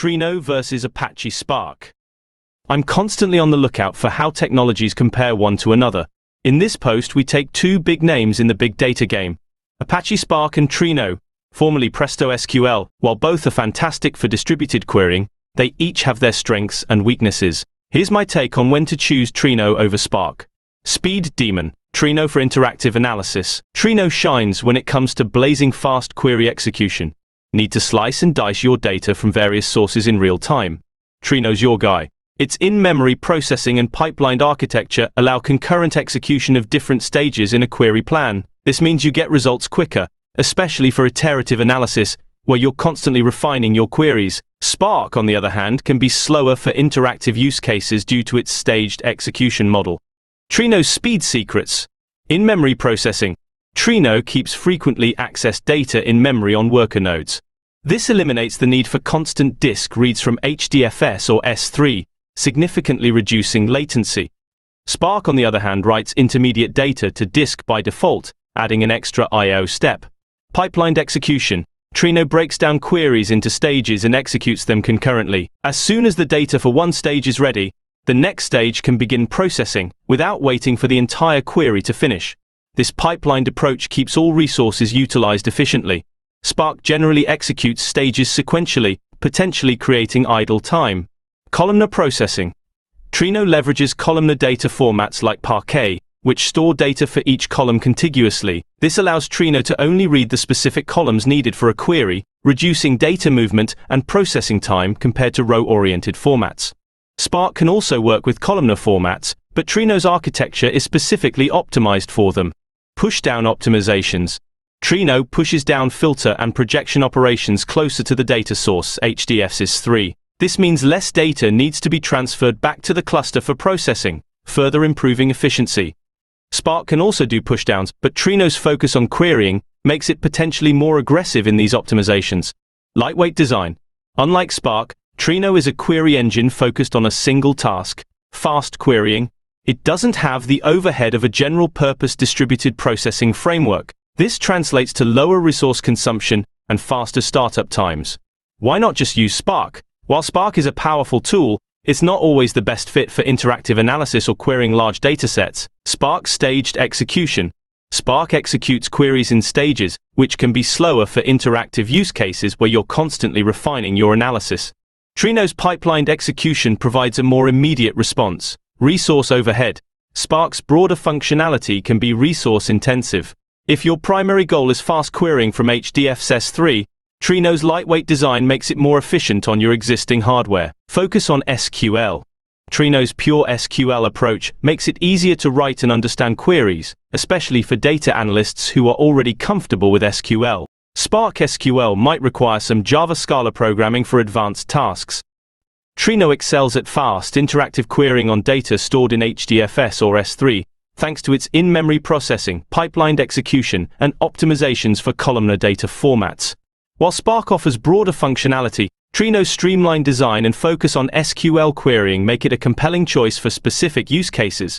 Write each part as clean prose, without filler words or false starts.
Trino versus Apache Spark. I'm constantly on the lookout for how technologies compare one to another. In this post, we take two big names in the big data game, Apache Spark and Trino, formerly PrestoSQL. While both are fantastic for distributed querying, they each have their strengths and weaknesses. Here's my take on when to choose Trino over Spark. Speed Demon. Trino for interactive analysis. Trino shines when it comes to blazing fast query execution. Need to slice and dice your data from various sources in real time? Trino's your guy. Its in-memory processing and pipelined architecture allow concurrent execution of different stages in a query plan. This means you get results quicker, especially for iterative analysis, where you're constantly refining your queries. Spark, on the other hand, can be slower for interactive use cases due to its staged execution model. Trino's speed secrets. In-memory processing. Trino keeps frequently accessed data in memory on worker nodes. This eliminates the need for constant disk reads from HDFS or S3, significantly reducing latency. Spark, on the other hand, writes intermediate data to disk by default, adding an extra I/O step. Pipelined execution. Trino breaks down queries into stages and executes them concurrently. As soon as the data for one stage is ready, the next stage can begin processing, without waiting for the entire query to finish. This pipelined approach keeps all resources utilized efficiently. Spark generally executes stages sequentially, potentially creating idle time. Columnar processing. Trino leverages columnar data formats like Parquet, which store data for each column contiguously. This allows Trino to only read the specific columns needed for a query, reducing data movement and processing time compared to row-oriented formats. Spark can also work with columnar formats, but Trino's architecture is specifically optimized for them. Push-down optimizations. Trino pushes down filter and projection operations closer to the data source, HDFS3. This means less data needs to be transferred back to the cluster for processing, further improving efficiency. Spark can also do pushdowns, but Trino's focus on querying makes it potentially more aggressive in these optimizations. Lightweight design. Unlike Spark, Trino is a query engine focused on a single task, fast querying. It doesn't have the overhead of a general-purpose distributed processing framework. This translates to lower resource consumption and faster startup times. Why not just use Spark? While Spark is a powerful tool, it's not always the best fit for interactive analysis or querying large datasets. Spark staged execution. Spark executes queries in stages, which can be slower for interactive use cases where you're constantly refining your analysis. Trino's pipelined execution provides a more immediate response. Resource overhead. Spark's broader functionality can be resource-intensive. If your primary goal is fast querying from HDFS3, Trino's lightweight design makes it more efficient on your existing hardware. Focus on SQL. Trino's pure SQL approach makes it easier to write and understand queries, especially for data analysts who are already comfortable with SQL. Spark SQL might require some Java Scala programming for advanced tasks. Trino excels at fast, interactive querying on data stored in HDFS or S3, thanks to its in-memory processing, pipelined execution, and optimizations for columnar data formats. While Spark offers broader functionality, Trino's streamlined design and focus on SQL querying make it a compelling choice for specific use cases.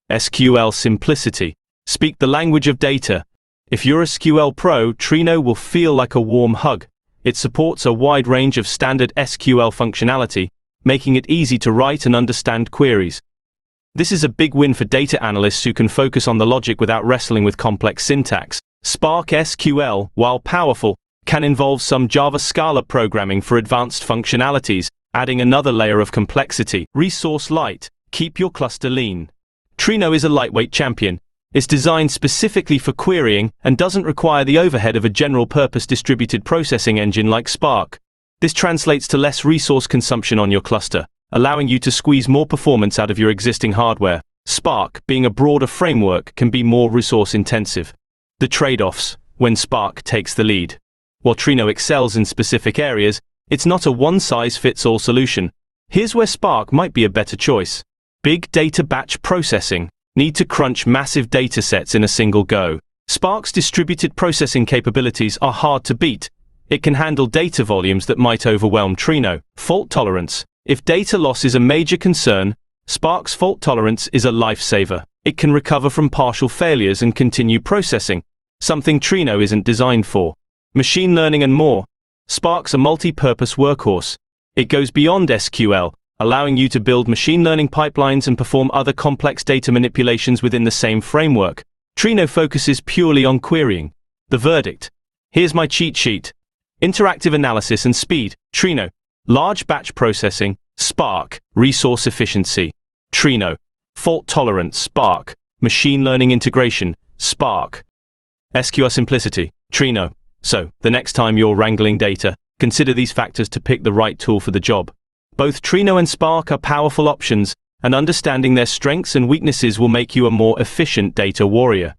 SQL simplicity. Speak the language of data. If you're a SQL pro, Trino will feel like a warm hug. It supports a wide range of standard SQL functionality, making it easy to write and understand queries. This is a big win for data analysts who can focus on the logic without wrestling with complex syntax. Spark SQL, while powerful, can involve some Java Scala programming for advanced functionalities, adding another layer of complexity. Resource light. Keep your cluster lean. Trino is a lightweight champion. It's designed specifically for querying and doesn't require the overhead of a general-purpose distributed processing engine like Spark. This translates to less resource consumption on your cluster, allowing you to squeeze more performance out of your existing hardware. Spark, being a broader framework, can be more resource-intensive. The trade-offs, when Spark takes the lead. While Trino excels in specific areas, it's not a one-size-fits-all solution. Here's where Spark might be a better choice. Big data batch processing. Need to crunch massive datasets in a single go. Spark's distributed processing capabilities are hard to beat. It can handle data volumes that might overwhelm Trino. Fault tolerance. If data loss is a major concern, Spark's fault tolerance is a lifesaver. It can recover from partial failures and continue processing, something Trino isn't designed for. Machine learning and more. Spark's a multi-purpose workhorse. It goes beyond SQL, allowing you to build machine learning pipelines and perform other complex data manipulations within the same framework. Trino focuses purely on querying. The verdict. Here's my cheat sheet. Interactive analysis and speed. Trino. Large batch processing. Spark. Resource efficiency. Trino. Fault tolerance. Spark. Machine learning integration. Spark. SQL simplicity. Trino. So, the next time you're wrangling data, consider these factors to pick the right tool for the job. Both Trino and Spark are powerful options, and understanding their strengths and weaknesses will make you a more efficient data warrior.